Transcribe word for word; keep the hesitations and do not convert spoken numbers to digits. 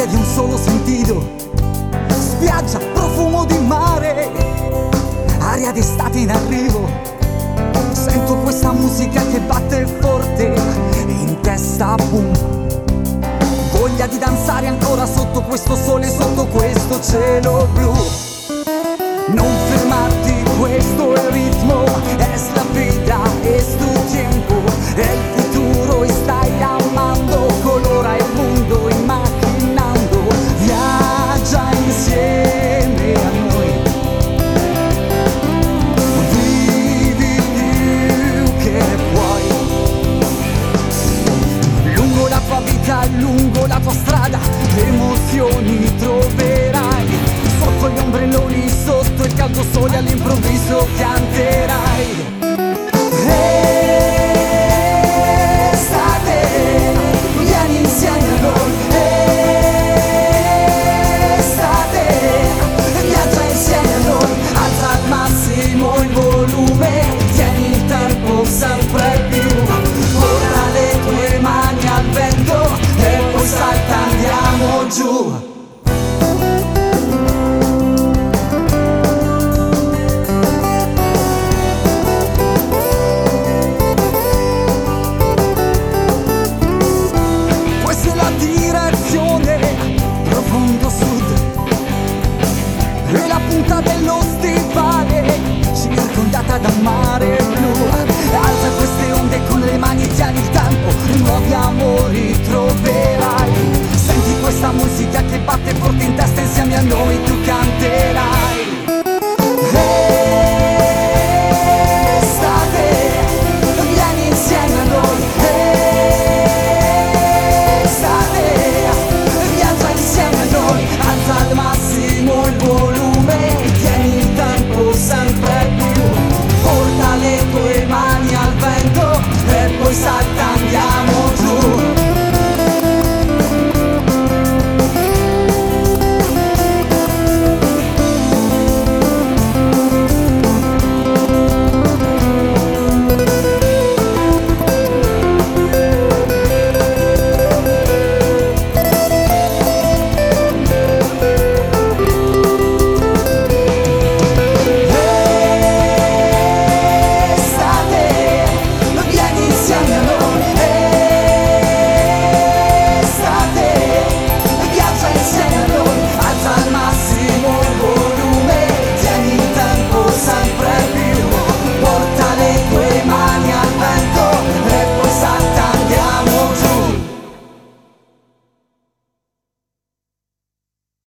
di un solo sentito, spiaggia, profumo di mare, aria d'estate in arrivo. Sento questa musica che batte forte in testa, boom. Voglia di danzare ancora sotto questo sole, sotto questo cielo blu. Non